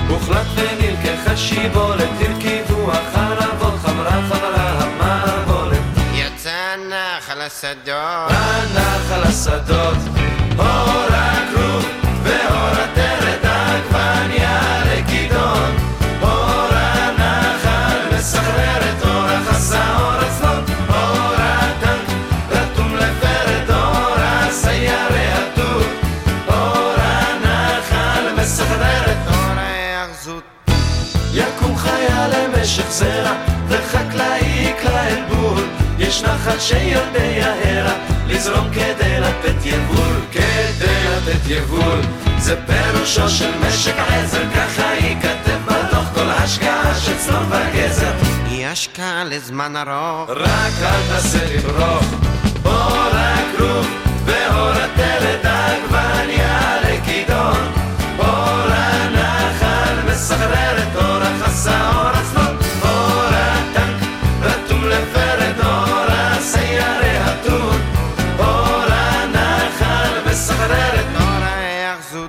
הוחלט ונלקחה שיבולת, הרכיבו החרבות, חמרה חמרה המערבולת. יצא הנחל השדות, הנחל השדות, אור הכרוב ואור הטרד, עגבניה לכידון. אור הנחל מסחררת, אור החסה, אור הצלון, אור הטנק רתום לפרד, אור הסיירי התות. אור הנחל מסחררת, אור ההאחזות. יקום חיה למשך זרע וחקלאי יקרא אל בול. יש נחל שיודע הרה לזרום כדי לתת יבול, כדי לתת יבול. זה פירושו של משק עזר, ככה ייכתב בדוח כל השקעה של צלון וגזר. היא השקעה לזמן ארוך, רק אל תעשה לברוך. אור הכרוב ואור הטרד, עגבניה לכידון. אור הנחל מסחררת, אור החסה, אור הצלון, אור הטנק רתום לפרד, אור הסיירי התות. אור הנחל מסחררת, אור ההאחזות.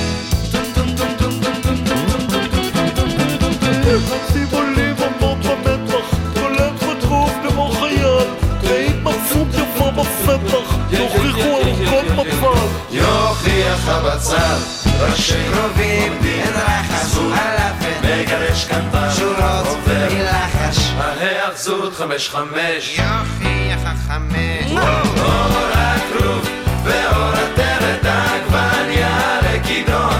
חצי עולים עמוד במטח, קולט ודחוף כמו חייל, תאים מצות יפה בפתח, יוכיחו ארוכות מצב. יוכיח הבצל, ראשי קרובים, אין רחש, אלפת, מגרש כנפיים, שורות, עובר מלחש. ההאחזות 5-5. יוכיח החמש. אור הכרוב ואור הטרד, עגבניה לכידון.